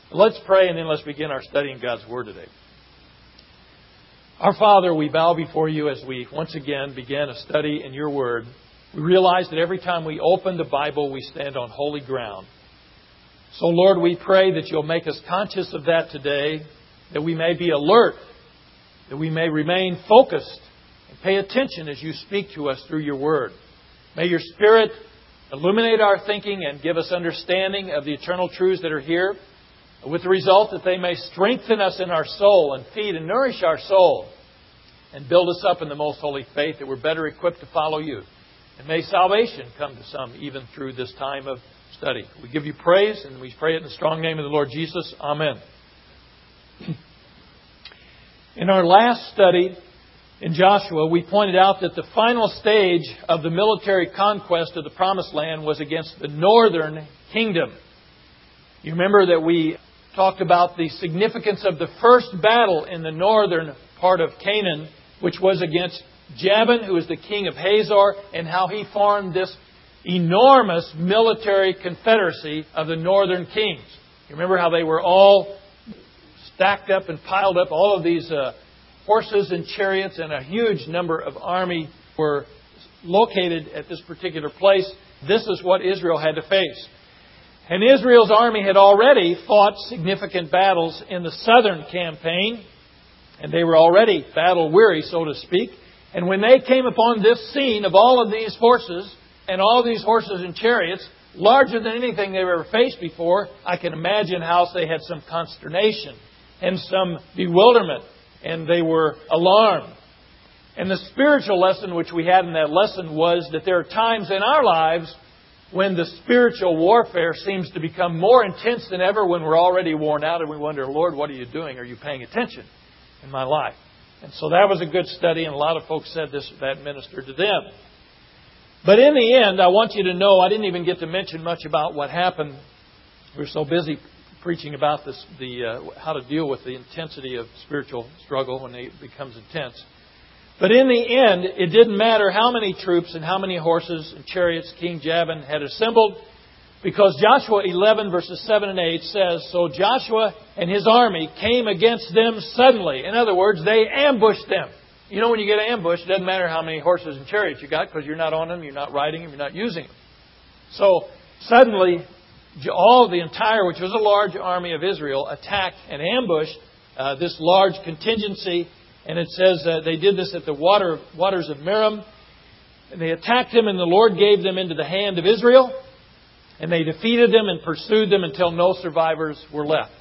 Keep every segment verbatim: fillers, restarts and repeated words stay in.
Let's pray and then let's begin our study in God's Word today. Our Father, we bow before You as we once again begin a study in Your Word. We realize that every time we open the Bible, we stand on holy ground. So, Lord, we pray that You'll make us conscious of that today, that we may be alert, that we may remain focused and pay attention as You speak to us through Your Word. May Your Spirit illuminate our thinking and give us understanding of the eternal truths that are here, with the result that they may strengthen us in our soul and feed and nourish our soul and build us up in the most holy faith, that we're better equipped to follow You. And may salvation come to some even through this time of study. We give You praise and we pray it in the strong name of the Lord Jesus. Amen. In our last study in Joshua, we pointed out that the final stage of the military conquest of the Promised Land was against the northern kingdom. You remember that we talked about the significance of the first battle in the northern part of Canaan, which was against Jabin, who was the king of Hazor, and how he formed this enormous military confederacy of the northern kings. You remember how they were all stacked up and piled up, all of these uh, horses and chariots, and a huge number of army were located at this particular place. This is what Israel had to face. And Israel's army had already fought significant battles in the southern campaign, and they were already battle-weary, so to speak. And when they came upon this scene of all of these horses, and all these horses and chariots, larger than anything they've ever faced before, I can imagine how they had some consternation and some bewilderment, and they were alarmed. And the spiritual lesson which we had in that lesson was that there are times in our lives when the spiritual warfare seems to become more intense than ever, when we're already worn out and we wonder, Lord, what are You doing? Are You paying attention in my life? And so that was a good study, and a lot of folks said this that ministered to them. But in the end, I want you to know, I didn't even get to mention much about what happened. We were so busy preaching about this, the uh, how to deal with the intensity of spiritual struggle when it becomes intense. But in the end, it didn't matter how many troops and how many horses and chariots King Jabin had assembled, because Joshua eleven verses seven and eight says, So Joshua and his army came against them suddenly. In other words, they ambushed them. You know, when you get ambushed, it doesn't matter how many horses and chariots you got, because you're not on them, you're not riding them, you're not using them. So suddenly, all the entire, which was a large army of Israel, attacked and ambushed uh, this large contingency. And it says uh, they did this at the water, waters of Merom. And they attacked him, and the Lord gave them into the hand of Israel. And they defeated them and pursued them until no survivors were left.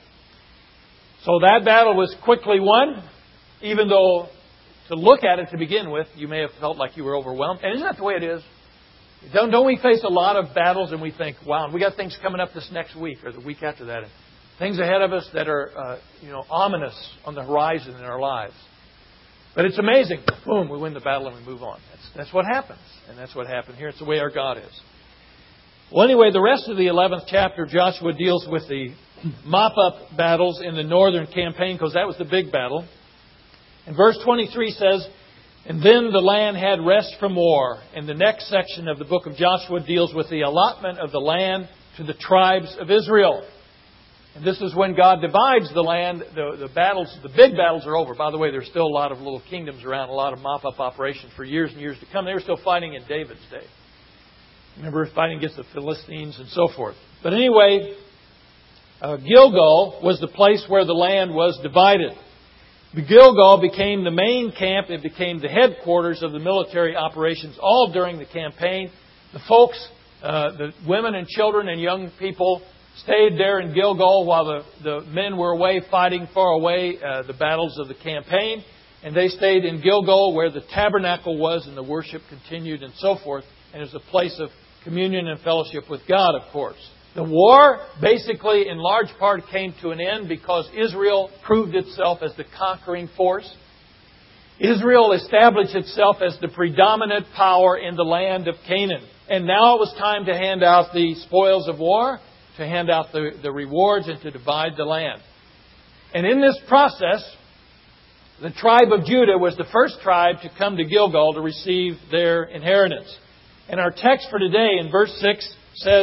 So that battle was quickly won, even though to look at it to begin with, you may have felt like you were overwhelmed. And isn't that the way it is? Don't, don't we face a lot of battles and we think, wow, we got things coming up this next week or the week after that. And things ahead of us that are uh, you know, ominous on the horizon in our lives. But it's amazing. Boom, we win the battle and we move on. That's, that's what happens. And that's what happened here. It's the way our God is. Well, anyway, the rest of the eleventh chapter, Joshua deals with the mop-up battles in the northern campaign, because that was the big battle. And verse twenty-three says, And then the land had rest from war. And the next section of the book of Joshua deals with the allotment of the land to the tribes of Israel. And this is when God divides the land. The, the battles, the big battles are over. By the way, there's still a lot of little kingdoms around, a lot of mop-up operations for years and years to come. They were still fighting in David's day. Remember, fighting against the Philistines and so forth. But anyway, uh, Gilgal was the place where the land was divided. Gilgal became the main camp. It became the headquarters of the military operations all during the campaign. The folks, uh, the women and children and young people stayed there in Gilgal while the, the men were away fighting far away uh, the battles of the campaign. And they stayed in Gilgal where the tabernacle was and the worship continued and so forth. And it was a place of communion and fellowship with God, of course. The war basically in large part came to an end because Israel proved itself as the conquering force. Israel established itself as the predominant power in the land of Canaan. And now it was time to hand out the spoils of war, to hand out the, the rewards, and to divide the land. And in this process, the tribe of Judah was the first tribe to come to Gilgal to receive their inheritance. And our text for today in verse six says,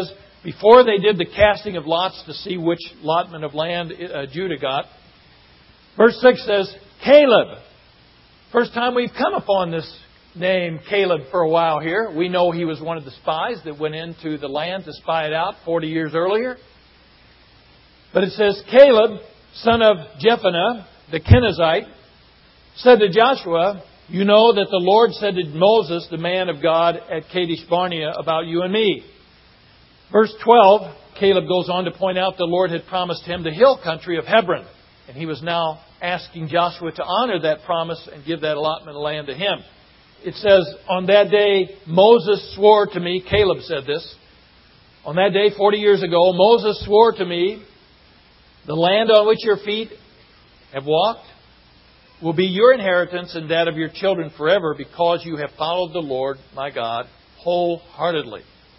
before they did the casting of lots to see which allotment of land uh, Judah got. Verse six says, Caleb. First time we've come upon this name Caleb for a while here. We know he was one of the spies that went into the land to spy it out forty years earlier. But it says, Caleb, son of Jephunneh, the Kenizzite, said to Joshua, you know that the Lord said to Moses, the man of God, at Kadesh Barnea about you and me. Verse twelve, Caleb goes on to point out the Lord had promised him the hill country of Hebron. And he was now asking Joshua to honor that promise and give that allotment of land to him. It says, on that day, Moses swore to me, Caleb said this, on that day, forty years ago, Moses swore to me, the land on which your feet have walked will be your inheritance and that of your children forever because you have followed the Lord, my God, wholeheartedly.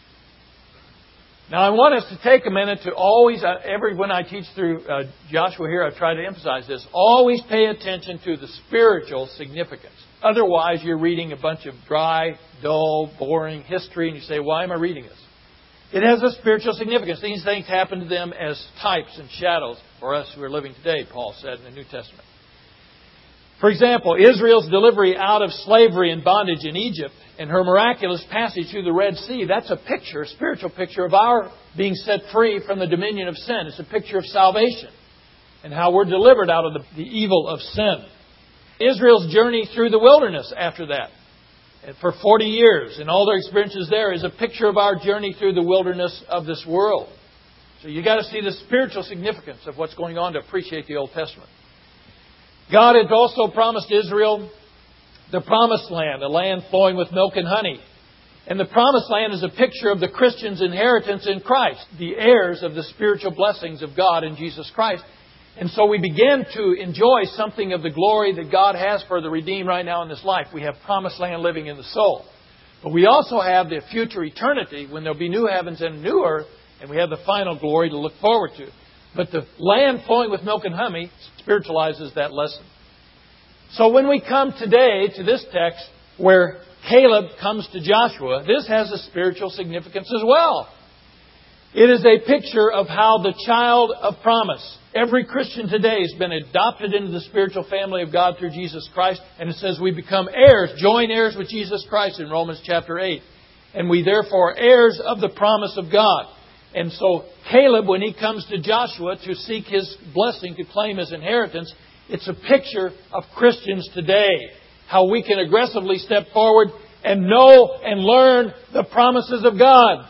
Now, I want us to take a minute to always, every when I teach through uh, Joshua here, I try to emphasize this. Always pay attention to the spiritual significance. Otherwise, you're reading a bunch of dry, dull, boring history, and you say, why am I reading this? It has a spiritual significance. These things happen to them as types and shadows for us who are living today, Paul said in the New Testament. For example, Israel's delivery out of slavery and bondage in Egypt and her miraculous passage through the Red Sea, that's a picture, a spiritual picture of our being set free from the dominion of sin. It's a picture of salvation and how we're delivered out of the, the evil of sin. Israel's journey through the wilderness after that, for forty years, and all their experiences there, is a picture of our journey through the wilderness of this world. So you've got to see the spiritual significance of what's going on to appreciate the Old Testament. God had also promised Israel the Promised Land, a land flowing with milk and honey. And the Promised Land is a picture of the Christian's inheritance in Christ, the heirs of the spiritual blessings of God in Jesus Christ. And so we begin to enjoy something of the glory that God has for the redeemed right now in this life. We have Promised Land living in the soul. But we also have the future eternity when there'll be new heavens and new earth, and we have the final glory to look forward to. But the land flowing with milk and honey spiritualizes that lesson. So when we come today to this text where Caleb comes to Joshua, this has a spiritual significance as well. It is a picture of how the child of promise, every Christian today, has been adopted into the spiritual family of God through Jesus Christ. And it says we become heirs, joint heirs with Jesus Christ in Romans chapter eight. And we therefore are heirs of the promise of God. And so Caleb, when he comes to Joshua to seek his blessing, to claim his inheritance, it's a picture of Christians today. How we can aggressively step forward and know and learn the promises of God.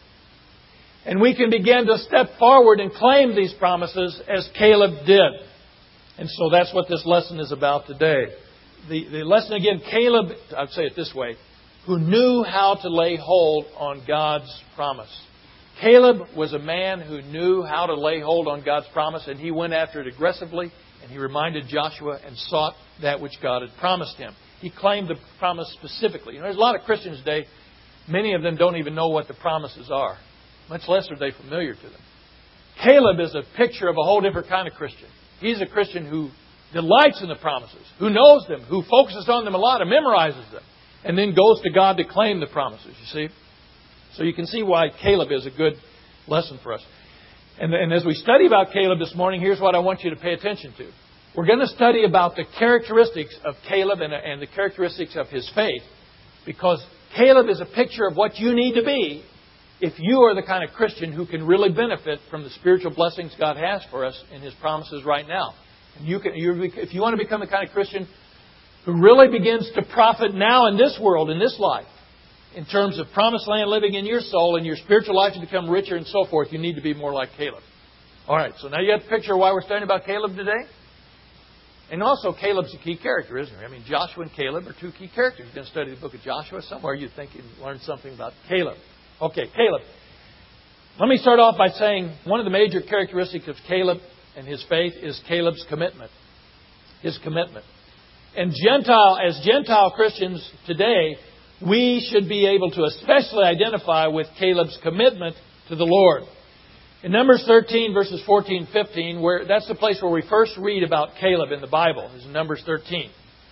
And we can begin to step forward and claim these promises as Caleb did. And so that's what this lesson is about today. The, the lesson again, Caleb, I'd say it this way, who knew how to lay hold on God's promise. Caleb was a man who knew how to lay hold on God's promise, and he went after it aggressively, and he reminded Joshua and sought that which God had promised him. He claimed the promise specifically. You know, there's a lot of Christians today, many of them don't even know what the promises are. Much less are they familiar to them. Caleb is a picture of a whole different kind of Christian. He's a Christian who delights in the promises, who knows them, who focuses on them a lot and memorizes them, and then goes to God to claim the promises, you see. So you can see why Caleb is a good lesson for us. And, and as we study about Caleb this morning, here's what I want you to pay attention to. We're going to study about the characteristics of Caleb and, and the characteristics of his faith, because Caleb is a picture of what you need to be if you are the kind of Christian who can really benefit from the spiritual blessings God has for us in His promises right now. And you can, you, if you want to become the kind of Christian who really begins to profit now in this world, in this life, in terms of promised land living in your soul and your spiritual life to become richer and so forth, you need to be more like Caleb. All right, so now you have the picture of why we're studying about Caleb today. And also, Caleb's a key character, isn't he? I mean, Joshua and Caleb are two key characters. You're going to study the book of Joshua. Somewhere you think you learned something about Caleb. Okay, Caleb. Let me start off by saying one of the major characteristics of Caleb and his faith is Caleb's commitment. His commitment. And Gentile, as Gentile Christians today, we should be able to especially identify with Caleb's commitment to the Lord. In Numbers thirteen, verses fourteen and fifteen, where that's the place where we first read about Caleb in the Bible, is in Numbers thirteen.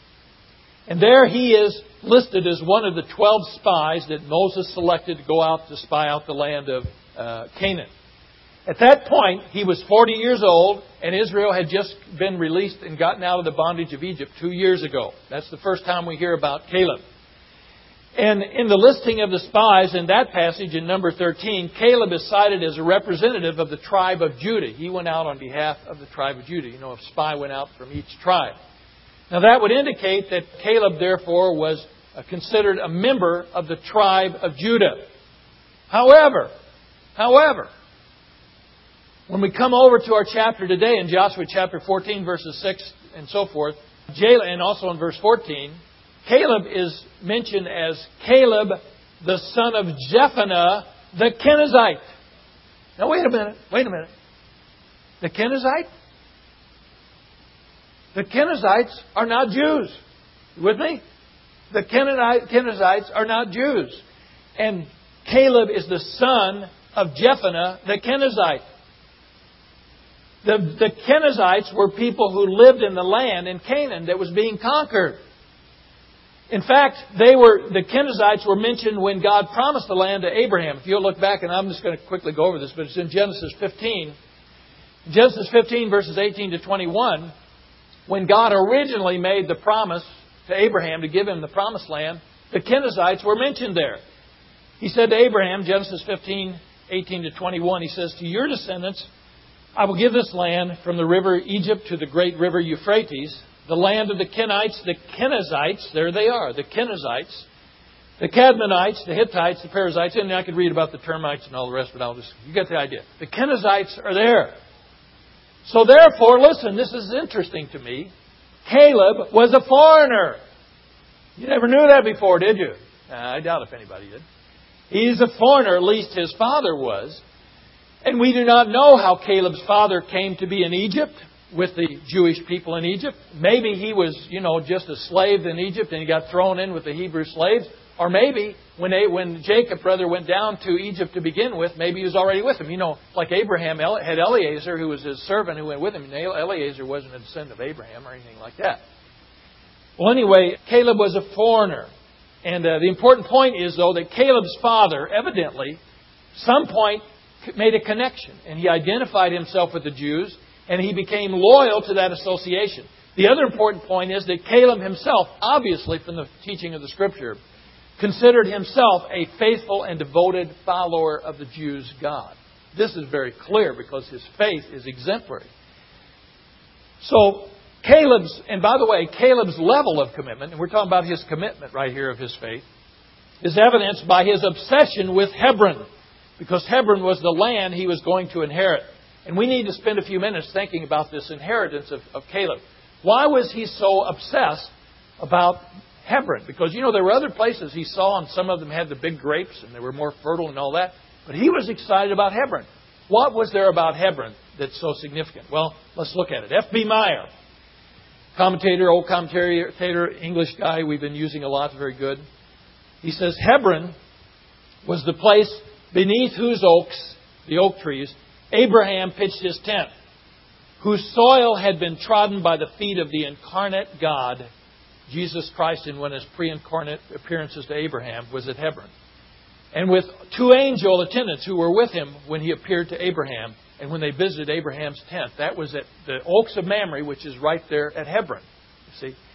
And there he is listed as one of the twelve spies that Moses selected to go out to spy out the land of, uh, Canaan. At that point, he was forty years old, and Israel had just been released and gotten out of the bondage of Egypt two years ago. That's the first time we hear about Caleb. And in the listing of the spies in that passage in number thirteen, Caleb is cited as a representative of the tribe of Judah. He went out on behalf of the tribe of Judah. You know, a spy went out from each tribe. Now that would indicate that Caleb, therefore, was considered a member of the tribe of Judah. However, however, when we come over to our chapter today in Joshua chapter fourteen, verses six and so forth, and also in verse fourteen, Caleb is mentioned as Caleb, the son of Jephunneh, the Kenizzite. Now wait a minute, wait a minute. The Kenizzite? The Kenizzites are not Jews. You with me? The Kenizzites are not Jews. And Caleb is the son of Jephunneh, the Kenizzite. The, the Kenizzites were people who lived in the land in Canaan that was being conquered. In fact, they were the Kenizzites were mentioned when God promised the land to Abraham. If you'll look back, and I'm just going to quickly go over this, but it's in Genesis fifteen. Genesis fifteen, verses eighteen to twenty-one, when God originally made the promise to Abraham to give him the promised land, the Kenizzites were mentioned there. He said to Abraham, Genesis fifteen, eighteen to twenty-one, He says, "To your descendants I will give this land from the river Egypt to the great river Euphrates, the land of the Kenites, the Kenizzites," there they are, the Kenizzites, the Cadmonites, the Hittites, the Perizzites, and I could read about the termites and all the rest, but I'll just, you get the idea. The Kenizzites are there. So therefore, listen, this is interesting to me. Caleb was a foreigner. You never knew that before, did you? Uh, I doubt if anybody did. He's a foreigner, at least his father was. And we do not know how Caleb's father came to be in Egypt with the Jewish people in Egypt. Maybe he was, you know, just a slave in Egypt and he got thrown in with the Hebrew slaves. Or maybe when they, when Jacob, brother, went down to Egypt to begin with, maybe he was already with him. You know, like Abraham had Eliezer, who was his servant, who went with him. And Eliezer wasn't a descendant of Abraham or anything like that. Well, anyway, Caleb was a foreigner. And uh, the important point is, though, that Caleb's father, evidently, some point made a connection. And he identified himself with the Jews, and he became loyal to that association. The other important point is that Caleb himself, obviously from the teaching of the Scripture, considered himself a faithful and devoted follower of the Jews' God. This is very clear because his faith is exemplary. So Caleb's, and by the way, Caleb's level of commitment, and we're talking about his commitment right here of his faith, is evidenced by his obsession with Hebron, because Hebron was the land he was going to inherit. And we need to spend a few minutes thinking about this inheritance of, of Caleb. Why was he so obsessed about Hebron? Because, you know, there were other places he saw, and some of them had the big grapes, and they were more fertile and all that. But he was excited about Hebron. What was there about Hebron that's so significant? Well, let's look at it. F B Meyer, commentator, old commentator, English guy we've been using a lot, very good. He says, Hebron was the place beneath whose oaks, the oak trees, Abraham pitched his tent, whose soil had been trodden by the feet of the incarnate God, Jesus Christ, in one of his pre-incarnate appearances to Abraham, was at Hebron. And with two angel attendants who were with him when he appeared to Abraham and when they visited Abraham's tent. That was at the Oaks of Mamre, which is right there at Hebron. You see?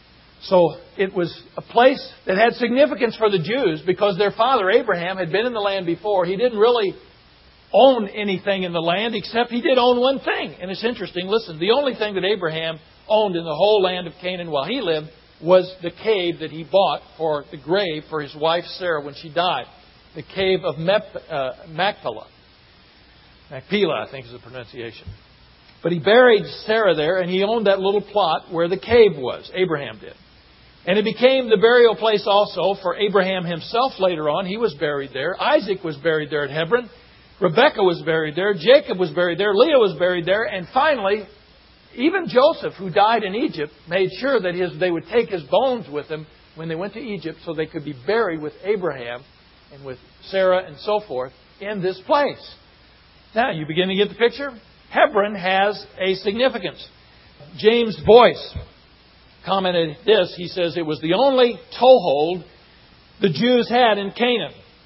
So it was a place that had significance for the Jews because their father Abraham had been in the land before. He didn't really own anything in the land except he did own one thing. And it's interesting. Listen, the only thing that Abraham owned in the whole land of Canaan while he lived was the cave that he bought for the grave for his wife Sarah when she died. The cave of Mep- uh, Machpelah. Machpelah, I think is the pronunciation. But he buried Sarah there and he owned that little plot where the cave was. Abraham did. And it became the burial place also for Abraham himself later on. He was buried there. Isaac was buried there at Hebron. Rebekah was buried there. Jacob was buried there. Leah was buried there. And finally, even Joseph, who died in Egypt, made sure that his, they would take his bones with them when they went to Egypt so they could be buried with Abraham and with Sarah and so forth in this place. Now, you begin to get the picture? Hebron has a significance. James Boyce commented this. He says it was the only toehold the Jews had in Canaan.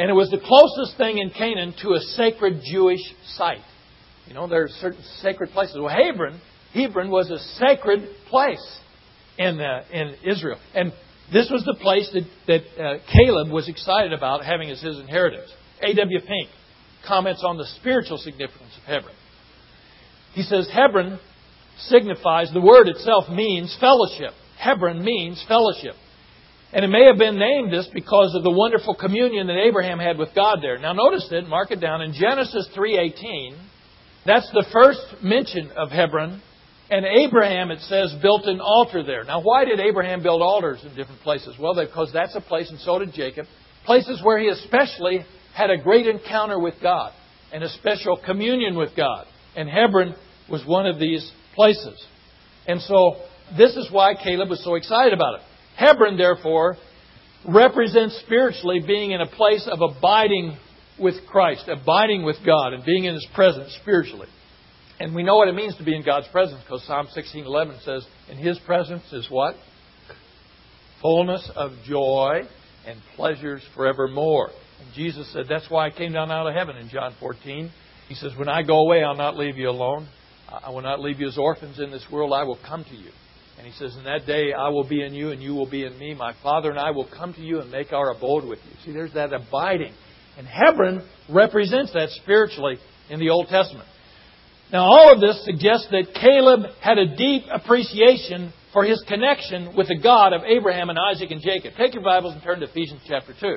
And it was the closest thing in Canaan to a sacred Jewish site. You know, there are certain sacred places. Well, Hebron, Hebron was a sacred place in uh, in Israel. And this was the place that, that uh, Caleb was excited about having as his inheritance. A W Pink comments on the spiritual significance of Hebron. He says, Hebron signifies, the word itself means fellowship. Hebron means fellowship. And it may have been named this because of the wonderful communion that Abraham had with God there. Now notice it, mark it down, in Genesis three eighteen, that's the first mention of Hebron. And Abraham, it says, built an altar there. Now why did Abraham build altars in different places? Well, because that's a place, and so did Jacob, places where he especially had a great encounter with God and a special communion with God. And Hebron was one of these places. And so this is why Caleb was so excited about it. Hebron, therefore, represents spiritually being in a place of abiding with Christ, abiding with God, and being in His presence spiritually. And we know what it means to be in God's presence, because Psalm sixteen eleven says, in His presence is what? Fullness of joy and pleasures forevermore. And Jesus said, that's why I came down out of heaven in John fourteen. He says, when I go away, I'll not leave you alone. I will not leave you as orphans in this world. I will come to you. And He says, in that day I will be in you and you will be in me. My Father and I will come to you and make our abode with you. See, there's that abiding. And Hebron represents that spiritually in the Old Testament. Now, all of this suggests that Caleb had a deep appreciation for his connection with the God of Abraham and Isaac and Jacob. Take your Bibles and turn to Ephesians chapter two.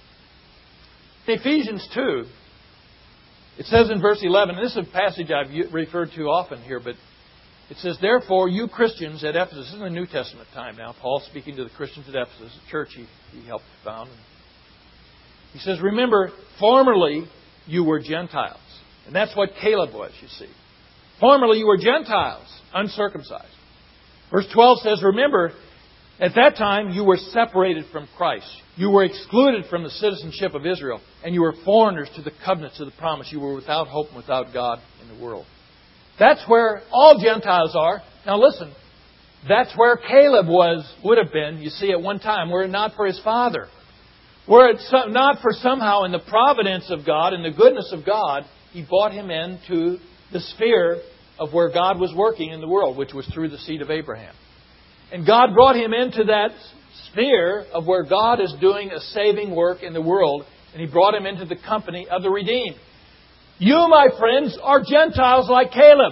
In Ephesians two, it says in verse eleven, and this is a passage I've referred to often here, but it says, therefore, you Christians at Ephesus, this is in the New Testament time now, Paul speaking to the Christians at Ephesus, a church he, he helped found. He says, remember, formerly you were Gentiles. And that's what Caleb was, you see. Formerly you were Gentiles, uncircumcised. Verse twelve says, remember, at that time you were separated from Christ. You were excluded from the citizenship of Israel. And you were foreigners to the covenants of the promise. You were without hope and without God in the world. That's where all Gentiles are. Now listen, that's where Caleb was, would have been, you see, at one time, were it not for his father. Were it not for somehow in the providence of God and the goodness of God, He brought him into the sphere of where God was working in the world, which was through the seed of Abraham. And God brought him into that sphere of where God is doing a saving work in the world, and He brought him into the company of the redeemed. You, my friends, are Gentiles like Caleb.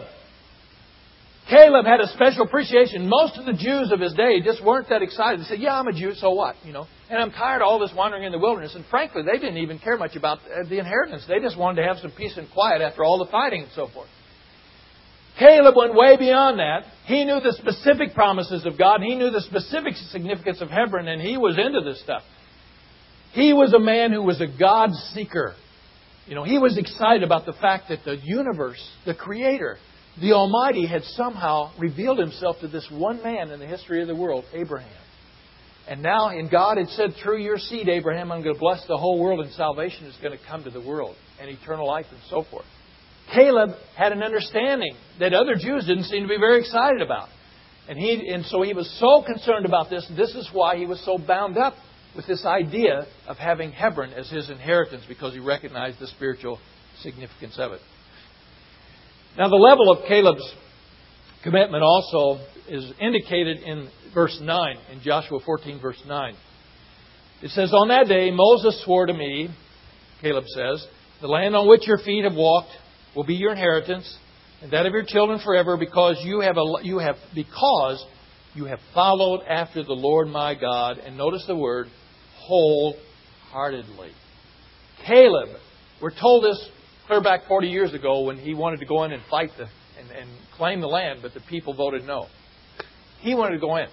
Caleb had a special appreciation. Most of the Jews of his day just weren't that excited. They said, yeah, I'm a Jew, so what? You know, and I'm tired of all this wandering in the wilderness. And frankly, they didn't even care much about the inheritance. They just wanted to have some peace and quiet after all the fighting and so forth. Caleb went way beyond that. He knew the specific promises of God. He knew the specific significance of Hebron, and he was into this stuff. He was a man who was a God seeker. You know, he was excited about the fact that the universe, the Creator, the Almighty had somehow revealed Himself to this one man in the history of the world, Abraham. And now, in God had said, through your seed, Abraham, I'm going to bless the whole world, and salvation is going to come to the world, and eternal life and so forth. Caleb had an understanding that other Jews didn't seem to be very excited about. And he, and so he was so concerned about this. This is why he was so bound up with this idea of having Hebron as his inheritance, because he recognized the spiritual significance of it. Now, the level of Caleb's commitment also is indicated in verse nine, in Joshua fourteen, verse nine. It says, on that day Moses swore to me, Caleb says, the land on which your feet have walked will be your inheritance, and that of your children forever, because you have a, you have because you have followed after the Lord my God. And notice the word, wholeheartedly. Caleb, we're told this clear back forty years ago when he wanted to go in and fight the and, and claim the land, but the people voted no. He wanted to go in.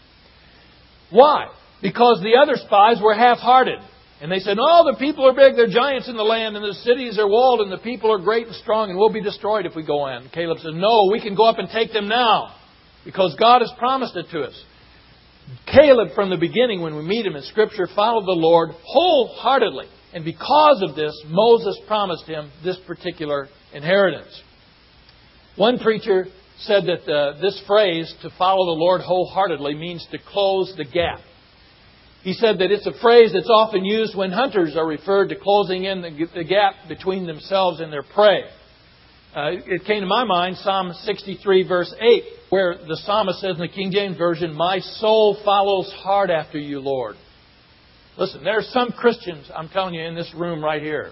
Why? Because the other spies were half-hearted. And they said, oh, the people are big, they're giants in the land, and the cities are walled, and the people are great and strong, and we'll be destroyed if we go in. And Caleb said, no, we can go up and take them now, because God has promised it to us. Caleb, from the beginning, when we meet him in Scripture, followed the Lord wholeheartedly. And because of this, Moses promised him this particular inheritance. One preacher said that uh, this phrase, to follow the Lord wholeheartedly, means to close the gap. He said that it's a phrase that's often used when hunters are referred to closing in the, the gap between themselves and their prey. Uh, it came to my mind, Psalm sixty-three, verse eight, where the psalmist says in the King James Version, "My soul follows hard after you, Lord." Listen, there are some Christians, I'm telling you, in this room right here,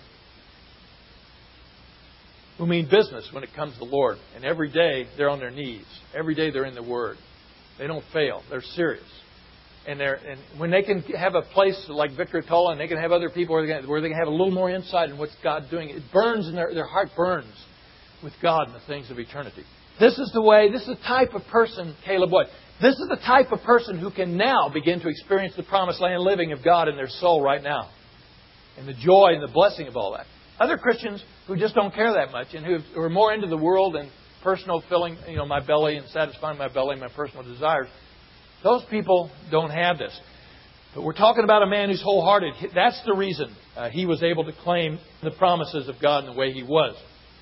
who mean business when it comes to the Lord. And every day they're on their knees. Every day they're in the Word. They don't fail. They're serious. And they're and when they can have a place like Victor Atolla, and they can have other people where they can, where they can have a little more insight in what's God doing, it burns in their, their heart burns with God and the things of eternity. This is the way, this is the type of person Caleb was. This is the type of person who can now begin to experience the promised land living of God in their soul right now. And the joy and the blessing of all that. Other Christians who just don't care that much and who are more into the world and personal filling, you know, my belly and satisfying my belly and my personal desires, those people don't have this. But we're talking about a man who's wholehearted. That's the reason uh, he was able to claim the promises of God in the way he was.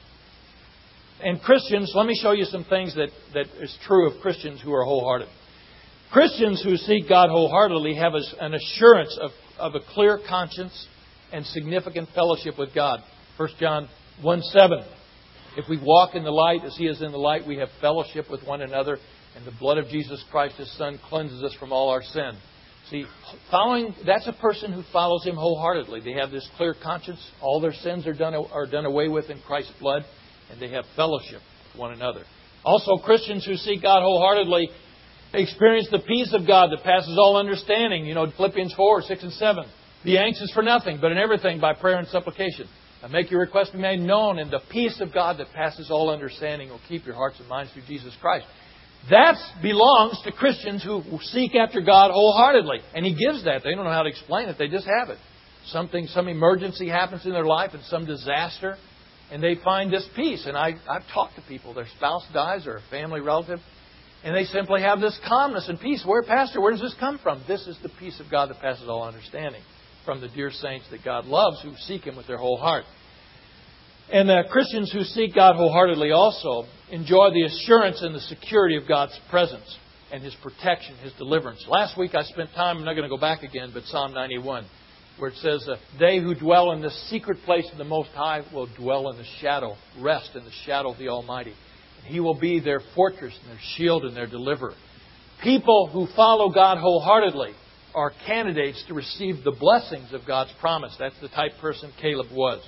And Christians, let me show you some things that, that is true of Christians who are wholehearted. Christians who seek God wholeheartedly have an assurance of, of a clear conscience and significant fellowship with God. First John one seven. If we walk in the light as He is in the light, we have fellowship with one another, and the blood of Jesus Christ, His Son, cleanses us from all our sin. See, following that's a person who follows Him wholeheartedly. They have this clear conscience. All their sins are done are done away with in Christ's blood, and they have fellowship with one another. Also, Christians who seek God wholeheartedly experience the peace of God that passes all understanding. You know, Philippians four, six, and seven. Be anxious for nothing, but in everything by prayer and supplication. And make your requests be made known, and the peace of God that passes all understanding will keep your hearts and minds through Jesus Christ. That belongs to Christians who seek after God wholeheartedly. And He gives that. They don't know how to explain it. They just have it. Something, some emergency happens in their life and some disaster, and they find this peace. And I, I've talked to people. Their spouse dies or a family relative, and they simply have this calmness and peace. Where, Pastor, where does this come from? This is the peace of God that passes all understanding, from the dear saints that God loves who seek Him with their whole heart. And the Christians who seek God wholeheartedly also enjoy the assurance and the security of God's presence and His protection, His deliverance. Last week I spent time, I'm not going to go back again, but Psalm ninety-one, where it says, "They who dwell in the secret place of the Most High will dwell in the shadow, rest in the shadow of the Almighty. And He will be their fortress and their shield and their deliverer." People who follow God wholeheartedly are candidates to receive the blessings of God's promise. That's the type person Caleb was.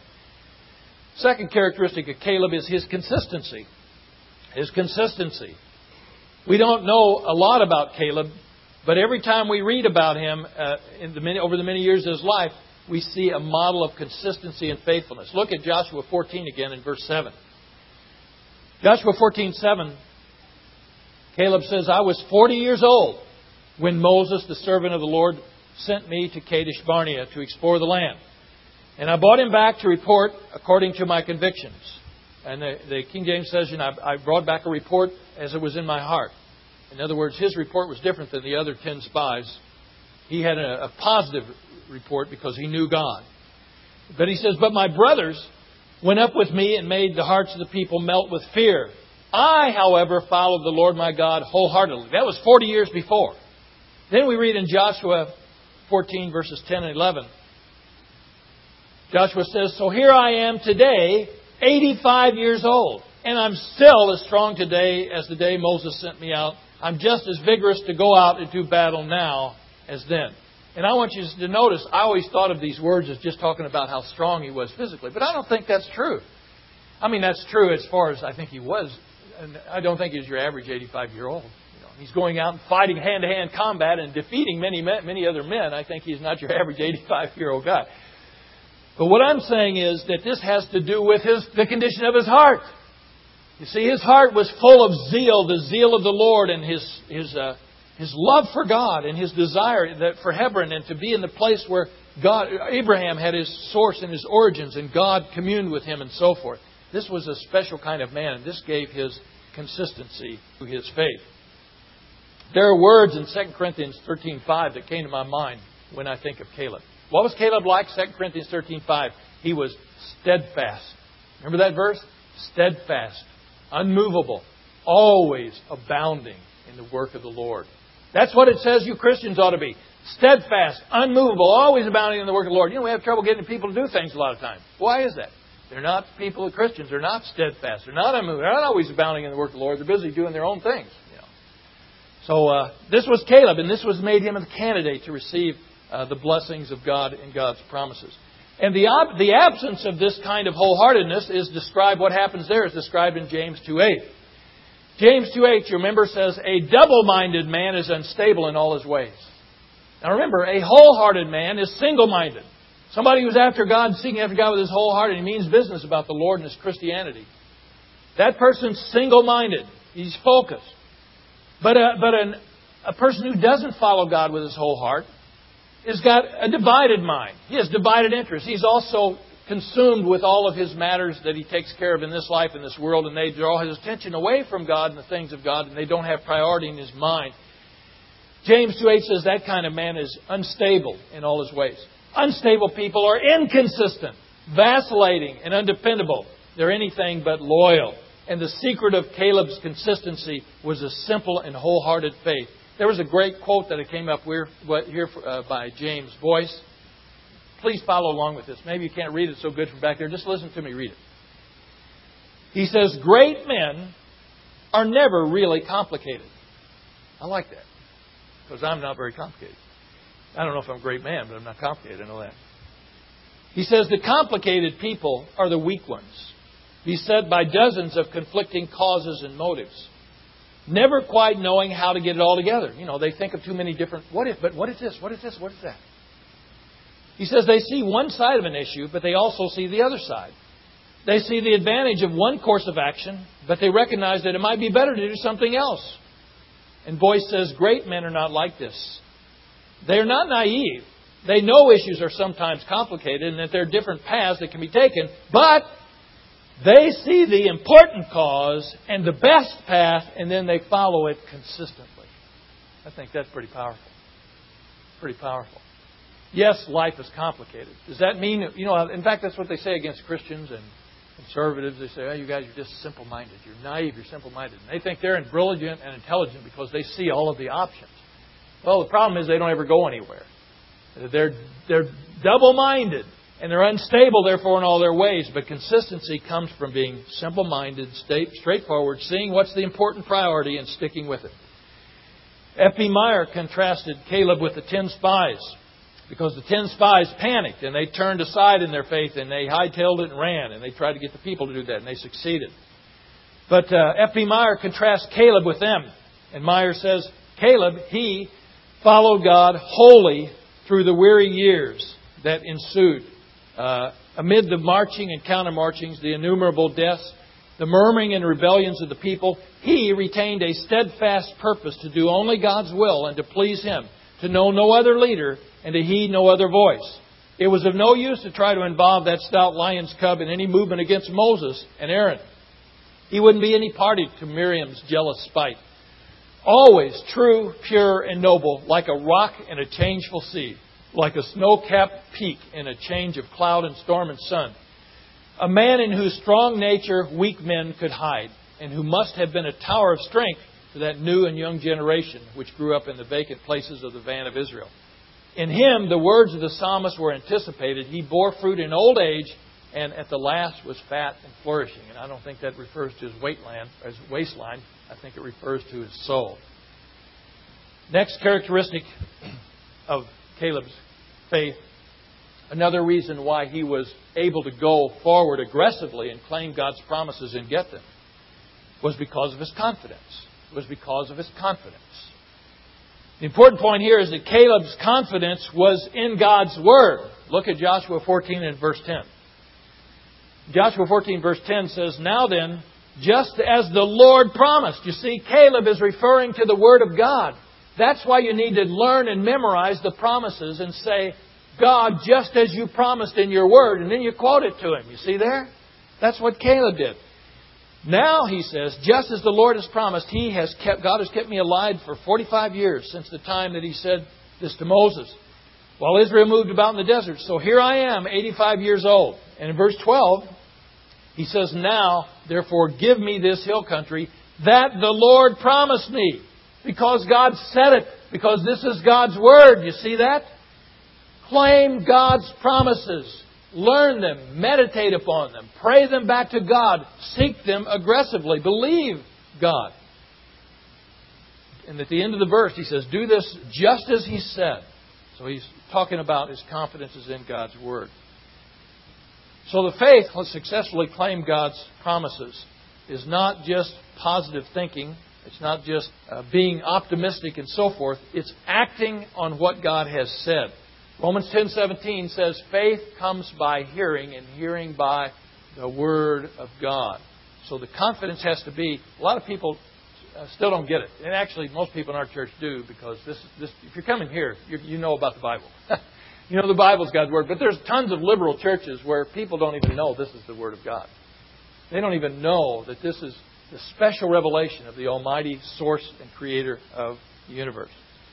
Second characteristic of Caleb is his consistency. His consistency. We don't know a lot about Caleb, but every time we read about him uh, in the many, over the many years of his life, we see a model of consistency and faithfulness. Look at Joshua fourteen again in verse seven. Joshua fourteen seven, Caleb says, "I was forty years old when Moses, the servant of the Lord, sent me to Kadesh Barnea to explore the land. And I brought him back to report according to my convictions." And the, the King James says, you know, I, I brought back a report as it was in my heart. In other words, his report was different than the other ten spies. He had a, a positive report because he knew God. But he says, "But my brothers went up with me and made the hearts of the people melt with fear. I, however, followed the Lord my God wholeheartedly." That was forty years before. Then we read in Joshua fourteen, verses ten and eleven. Joshua says, "So here I am today, eighty-five years old, and I'm still as strong today as the day Moses sent me out. I'm just as vigorous to go out and do battle now as then." And I want you to notice, I always thought of these words as just talking about how strong he was physically, but I don't think that's true. I mean, that's true as far as I think he was. And I don't think he's your average eighty-five-year-old. You know, he's going out and fighting hand-to-hand combat and defeating many, many other men. I think he's not your average eighty-five-year-old guy. But what I'm saying is that this has to do with his the condition of his heart. You see, his heart was full of zeal, the zeal of the Lord, and his his uh, his love for God, and his desire that for Hebron, and to be in the place where God Abraham had his source and his origins, and God communed with him, and so forth. This was a special kind of man, and this gave his consistency to his faith. There are words in Second Corinthians thirteen five that came to my mind when I think of Caleb. What was Caleb like? Second Corinthians thirteen five. He was steadfast. Remember that verse? Steadfast. Unmovable. Always abounding in the work of the Lord. That's what it says you Christians ought to be. Steadfast, unmovable, always abounding in the work of the Lord. You know, we have trouble getting people to do things a lot of times. Why is that? They're not people, Christians. They're not steadfast. They're not unmovable. They're not always abounding in the work of the Lord. They're busy doing their own things. You know. So uh, this was Caleb, and this was made him a candidate to receive uh, the blessings of God and God's promises. And the ob- the absence of this kind of wholeheartedness is described, what happens there is described in James two eight. James two eight, you remember, says, a double-minded man is unstable in all his ways. Now remember, a wholehearted man is single-minded. Somebody who's after God, seeking after God with his whole heart, and he means business about the Lord and his Christianity. That person's single-minded. He's focused. But, a, but an, a person who doesn't follow God with his whole heart has got a divided mind. He has divided interests. He's also consumed with all of his matters that he takes care of in this life, in this world, and they draw his attention away from God and the things of God, and they don't have priority in his mind. James two eight says that kind of man is unstable in all his ways. Unstable people are inconsistent, vacillating, and undependable. They're anything but loyal. And the secret of Caleb's consistency was a simple and wholehearted faith. There was a great quote that came up here uh, by James Boyce. Please follow along with this. Maybe you can't read it so good from back there. Just listen to me read it. He says, great men are never really complicated. I like that. Because I'm not very complicated. I don't know if I'm a great man, but I'm not complicated. I know that. He says the complicated people are the weak ones, beset by dozens of conflicting causes and motives, never quite knowing how to get it all together. You know, they think of too many different, what if, but what is this, what is this, what is that? He says they see one side of an issue, but they also see the other side. They see the advantage of one course of action, but they recognize that it might be better to do something else. And Boyce says great men are not like this. They are not naive. They know issues are sometimes complicated and that there are different paths that can be taken, but they see the important cause and the best path, and then they follow it consistently. I think that's pretty powerful. Pretty powerful. Yes, life is complicated. Does that mean, you know, in fact, that's what they say against Christians and conservatives. They say, oh, you guys are just simple-minded. You're naive, you're simple-minded. And they think they're brilliant and intelligent because they see all of the options. Well, the problem is they don't ever go anywhere. They're, they're double-minded and they're unstable, therefore, in all their ways. But consistency comes from being simple-minded, straightforward, seeing what's the important priority and sticking with it. F B Meyer contrasted Caleb with the ten spies, because the ten spies panicked and they turned aside in their faith and they hightailed it and ran, and they tried to get the people to do that, and they succeeded. But uh, F B Meyer contrasts Caleb with them. And Meyer says, Caleb, he followed God wholly through the weary years that ensued. Uh, amid the marching and counter-marchings, the innumerable deaths, the murmuring and rebellions of the people, he retained a steadfast purpose to do only God's will and to please Him, to know no other leader and to heed no other voice. It was of no use to try to involve that stout lion's cub in any movement against Moses and Aaron. He wouldn't be any party to Miriam's jealous spite. Always true, pure, and noble, like a rock in a changeful sea, like a snow-capped peak in a change of cloud and storm and sun. A man in whose strong nature weak men could hide, and who must have been a tower of strength to that new and young generation which grew up in the vacant places of the van of Israel. In him, the words of the psalmist were anticipated. He bore fruit in old age, and at the last was fat and flourishing. And I don't think that refers to his waistline. His waistline. I think it refers to his soul. Next characteristic of Caleb's faith, another reason why he was able to go forward aggressively and claim God's promises and get them, was because of his confidence. It was because of his confidence. The important point here is that Caleb's confidence was in God's Word. Look at Joshua fourteen and verse ten. Joshua fourteen verse ten says, now then, just as the Lord promised. You see, Caleb is referring to the Word of God. That's why you need to learn and memorize the promises and say, God, just as you promised in your Word. And then you quote it to Him. You see there? That's what Caleb did. Now, he says, just as the Lord has promised, He has kept, God has kept me alive for forty-five years since the time that He said this to Moses, while Israel moved about in the desert. So here I am, eighty-five years old. And in verse twelve, he says, now, therefore, give me this hill country that the Lord promised me. Because God said it. Because this is God's Word. You see that? Claim God's promises. Learn them. Meditate upon them. Pray them back to God. Seek them aggressively. Believe God. And at the end of the verse, he says, do this just as He said. So he's talking about his confidence is in God's Word. So the faith to successfully claim God's promises is not just positive thinking. It's not just uh, being optimistic and so forth. It's acting on what God has said. Romans ten seventeen says, faith comes by hearing, and hearing by the Word of God. So the confidence has to be, a lot of people uh, still don't get it. And actually, most people in our church do, because this, this if you're coming here, you, you know about the Bible. You know the Bible's God's Word. But there's tons of liberal churches where people don't even know this is the Word of God. They don't even know that this is the special revelation of the Almighty Source and Creator of the universe.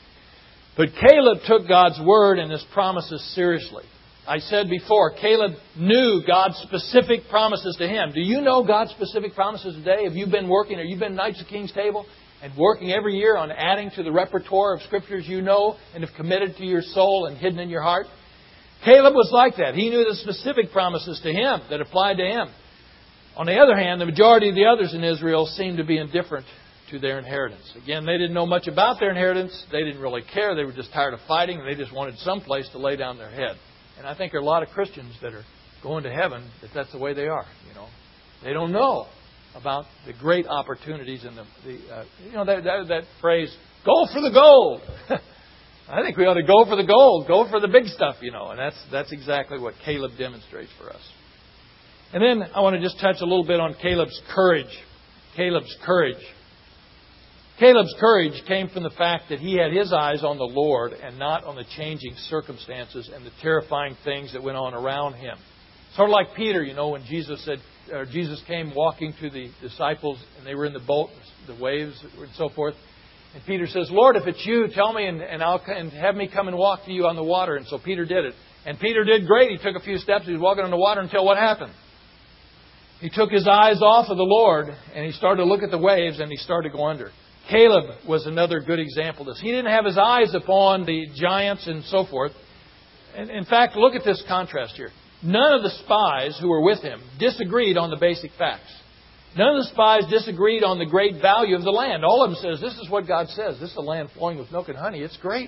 But Caleb took God's Word and His promises seriously. I said before, Caleb knew God's specific promises to him. Do you know God's specific promises today? Have you been working, or you've been Knights of King's Table and working every year on adding to the repertoire of Scriptures you know and have committed to your soul and hidden in your heart? Caleb was like that. He knew the specific promises to him that applied to him. On the other hand, the majority of the others in Israel seemed to be indifferent to their inheritance. Again, they didn't know much about their inheritance. They didn't really care. They were just tired of fighting, and they just wanted some place to lay down their head. And I think there are a lot of Christians that are going to heaven that that's the way they are. You know, they don't know about the great opportunities and the, the uh, you know that, that that phrase, "Go for the gold." I think we ought to go for the gold, go for the big stuff. You know, and that's that's exactly what Caleb demonstrates for us. And then I want to just touch a little bit on Caleb's courage. Caleb's courage. Caleb's courage came from the fact that he had his eyes on the Lord and not on the changing circumstances and the terrifying things that went on around him. Sort of like Peter, you know, when Jesus said, or Jesus came walking to the disciples and they were in the boat, the waves and so forth. And Peter says, Lord, if it's you, tell me and, and I'll and have me come and walk to you on the water. And so Peter did it. And Peter did great. He took a few steps. He was walking on the water until what happened? He took his eyes off of the Lord and he started to look at the waves and he started to go under. Caleb was another good example of this. He didn't have his eyes upon the giants and so forth. And in fact, look at this contrast here. None of the spies who were with him disagreed on the basic facts. None of the spies disagreed on the great value of the land. All of them says, this is what God says. This is a land flowing with milk and honey. It's great.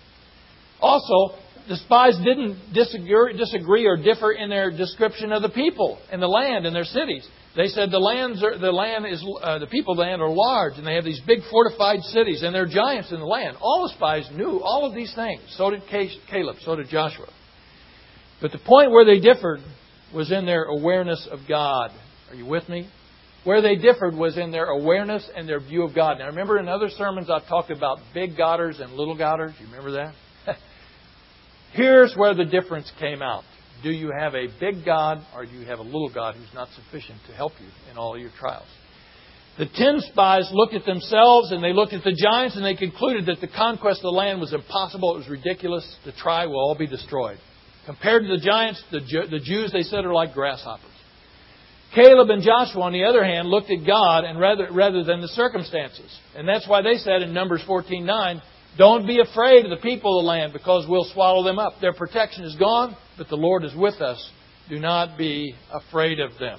Also, the spies didn't disagree, disagree or differ in their description of the people and the land and their cities. They said the lands are, the land is uh, the people of the land are large, and they have these big fortified cities, and there are giants in the land. All the spies knew all of these things. So did Caleb. So did Joshua. But the point where they differed was in their awareness of God. Are you with me? Where they differed was in their awareness and their view of God. Now, remember in other sermons I've talked about big Godders and little Godders. You remember that? Here's where the difference came out. Do you have a big God or do you have a little God who's not sufficient to help you in all your trials? The ten spies looked at themselves and they looked at the giants and they concluded that the conquest of the land was impossible. It was ridiculous. The try will all be destroyed. Compared to the giants, the, the Jews, they said, are like grasshoppers. Caleb and Joshua, on the other hand, looked at God and rather, rather than the circumstances. And that's why they said in Numbers fourteen nine, don't be afraid of the people of the land because we'll swallow them up. Their protection is gone, but the Lord is with us. Do not be afraid of them.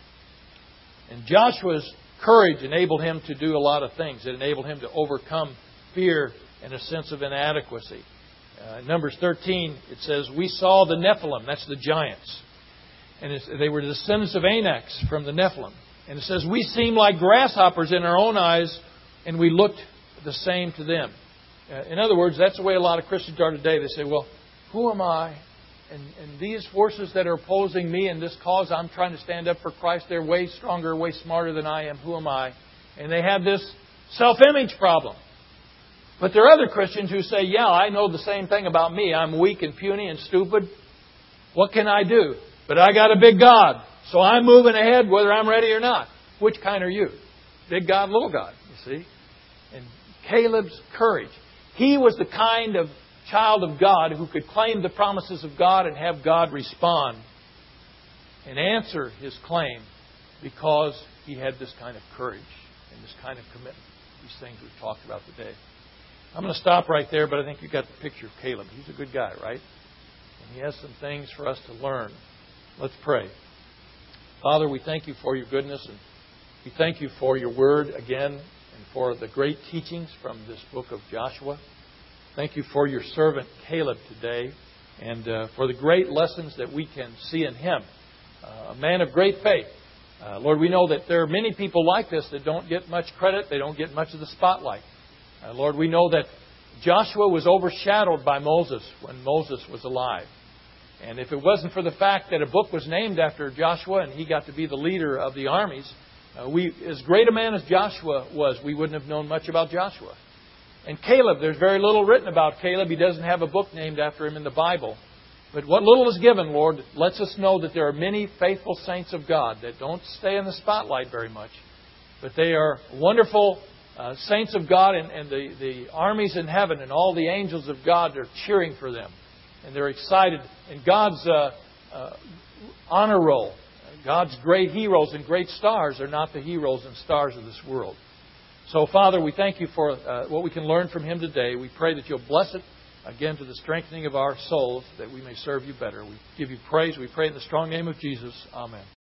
And Joshua's courage enabled him to do a lot of things. It enabled him to overcome fear and a sense of inadequacy. Uh, in Numbers thirteen, it says, we saw the Nephilim. That's the giants. And it's, they were descendants of Anak from the Nephilim. And it says, we seemed like grasshoppers in our own eyes, and we looked the same to them. Uh, in other words, that's the way a lot of Christians are today. They say, well, who am I? And, and these forces that are opposing me in this cause, I'm trying to stand up for Christ. They're way stronger, way smarter than I am. Who am I? And they have this self-image problem. But there are other Christians who say, yeah, I know the same thing about me. I'm weak and puny and stupid. What can I do? But I got a big God. So I'm moving ahead whether I'm ready or not. Which kind are you? Big God, little God, you see? And Caleb's courage. He was the kind of child of God who could claim the promises of God and have God respond and answer his claim because he had this kind of courage and this kind of commitment. These things we've talked about today. I'm going to stop right there, but I think you got the picture of Caleb. He's a good guy, right? And he has some things for us to learn. Let's pray. Father, we thank you for your goodness, and we thank you for your word again, and for the great teachings from this book of Joshua. Thank you for your servant Caleb today, and uh, for the great lessons that we can see in him. Uh, a man of great faith. Uh, Lord, we know that there are many people like this that don't get much credit. They don't get much of the spotlight. Uh, Lord, we know that Joshua was overshadowed by Moses when Moses was alive. And if it wasn't for the fact that a book was named after Joshua and he got to be the leader of the armies, uh, we, as great a man as Joshua was, we wouldn't have known much about Joshua. And Caleb, there's very little written about Caleb. He doesn't have a book named after him in the Bible. But what little is given, Lord, lets us know that there are many faithful saints of God that don't stay in the spotlight very much. But they are wonderful uh, saints of God, and, and the, the armies in heaven and all the angels of God are cheering for them. And they're excited. And God's uh, uh, honor roll, God's great heroes and great stars are not the heroes and stars of this world. So, Father, we thank you for uh, what we can learn from him today. We pray that you'll bless it, again, to the strengthening of our souls, that we may serve you better. We give you praise. We pray in the strong name of Jesus. Amen.